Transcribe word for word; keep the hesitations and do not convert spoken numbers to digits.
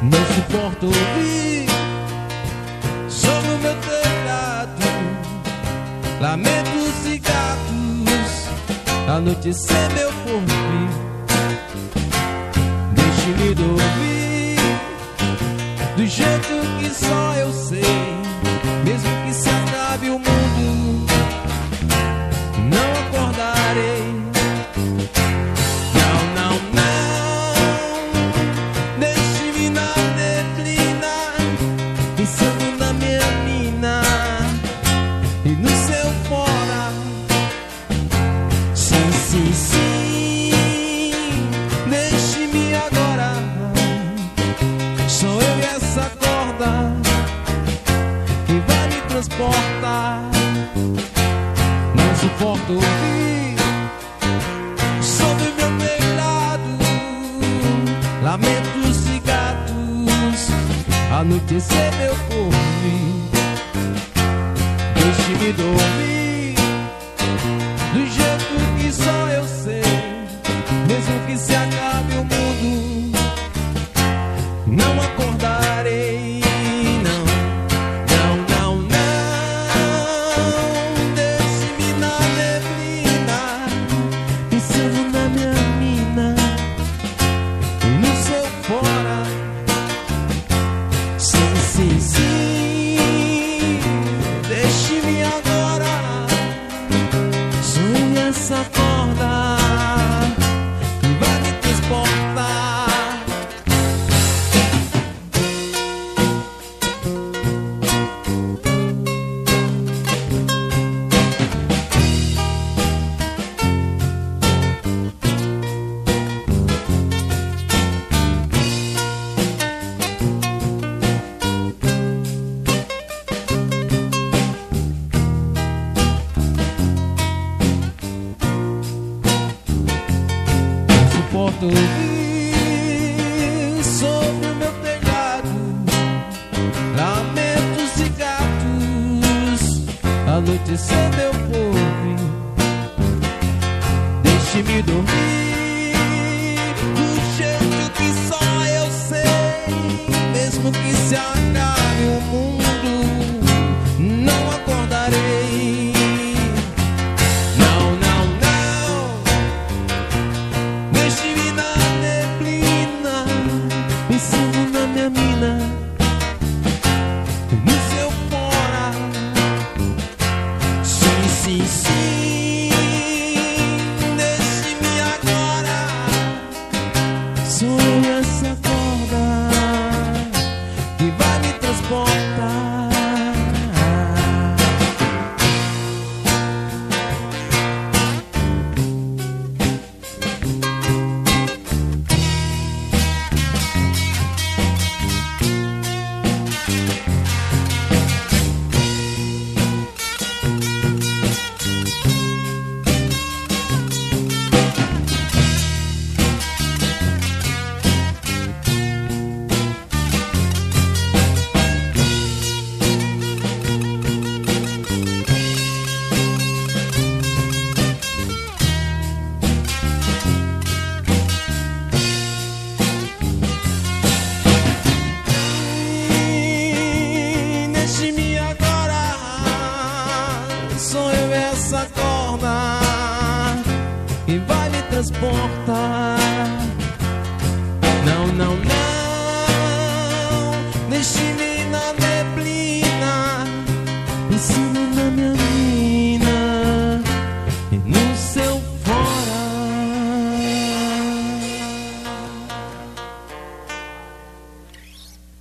Não suporto ouvir sobre o meu telhado lamentos e gatos, anoitecer meu porvir. Deixe-me dormir do jeito que só eu sei, mesmo que se acabe o mundo, não acordarei. Não, não, não, deixe-me na neblina, pensando na minha mina e no seu fora. Sim, sim, sim, deixe-me agora, sou eu e essa corda que vai me transportar. Não suporto ouvir sobre meu telhado lamentos e gatos, anoitecer meu porvir. Deixe-me dormir do jeito que só eu sei, mesmo que se acabe o mundo, não acordarei. Não, não, não, não, deixe-me na neblina, pensando na minha mina e no seu fora. Sim, sim, sim, deixe-me agora, sou essa corda que vai me transportar. Suporto ouvir sobre o meu telhado lamentos e gatos, anoitecer meu porvir. Deixe-me dormir do jeito que só eu sei, mesmo que se acabe o mundo, não acordarei. Não, não, não, deixe-me na neblina, pensando na minha mina no seu fora. Sim, sim, sim, deixe-me agora, sou essa corda que vai me transportar. Deixe-me agora, sou eu essa corda que vai me transportar. Não, não, não, deixe